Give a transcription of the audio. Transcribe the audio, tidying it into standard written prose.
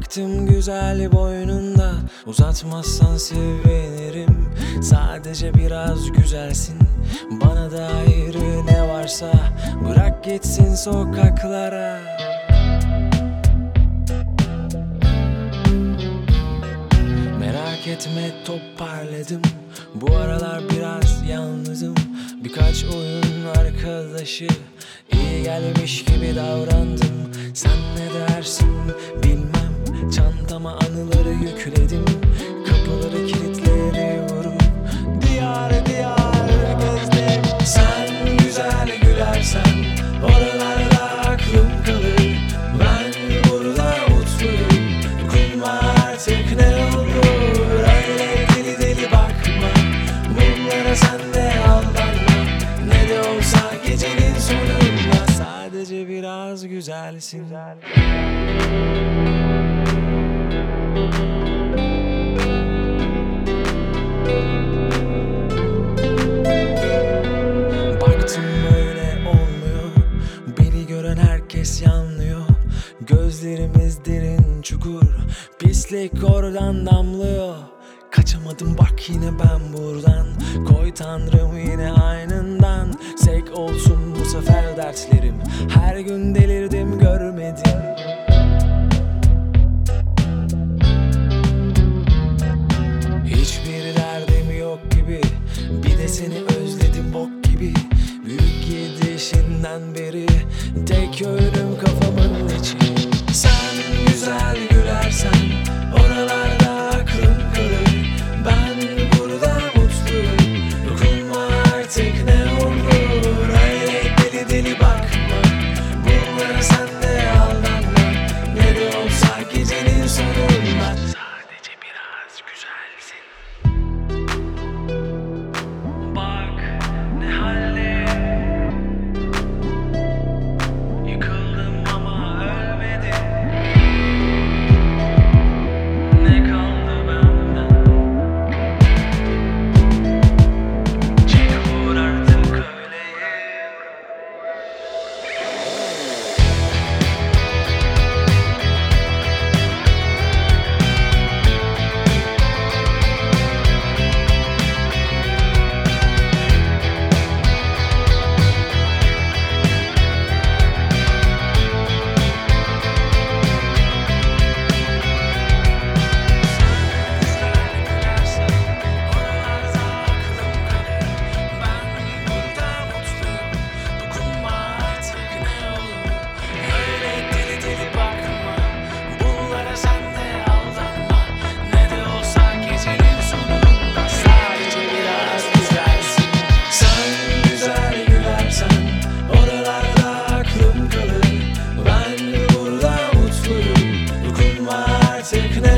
Baktım güzel boynunda, uzatmazsan sevinirim. Sadece biraz güzelsin, bana dair ne varsa bırak gitsin sokaklara. Merak etme, toparladım. Bu aralar biraz yalnızım. Birkaç oyun arkadaşı iyi gelmiş gibi davrandım. Sen ne dersin bilmem, çantama anıları yükledim. Kapıları kilitleri vurup diyar diyar gezdim. Sen güzel gülersen oralarda aklım kalır. Ben burada mutluyum, dokunma artık ne olur. Öyle deli deli bakma, bunlara sen de aldanma. Ne de olsa gecenin sonunda sadece biraz güzelsin. Baktım öyle olmuyor, beni gören herkes yanlıyor. Gözlerimiz derin çukur, pislik oradan damlıyor. Kaçamadım bak yine ben buradan, koy tanrım yine aynından. Sek olsun bu sefer dertlerim, her gün delirdim görmedim. Hiçbir derdim yok gibi, bir de seni özledim bok gibi. Büyük gidişinden beri tek yönüm kafamın içi. Sen güzel gülersen oralarda aklım kalır. Ben burada mutluyum, dokunma artık ne olur. Öyle deli deli bakma, bunlara sen de aldanma. Ne de olsa gecenin sonunda sadece biraz güzelsin. Bak ne haldeyim, yıkıldım ama ölmedim. Ne kaldı benden? Çek vur artık öyleyim. Take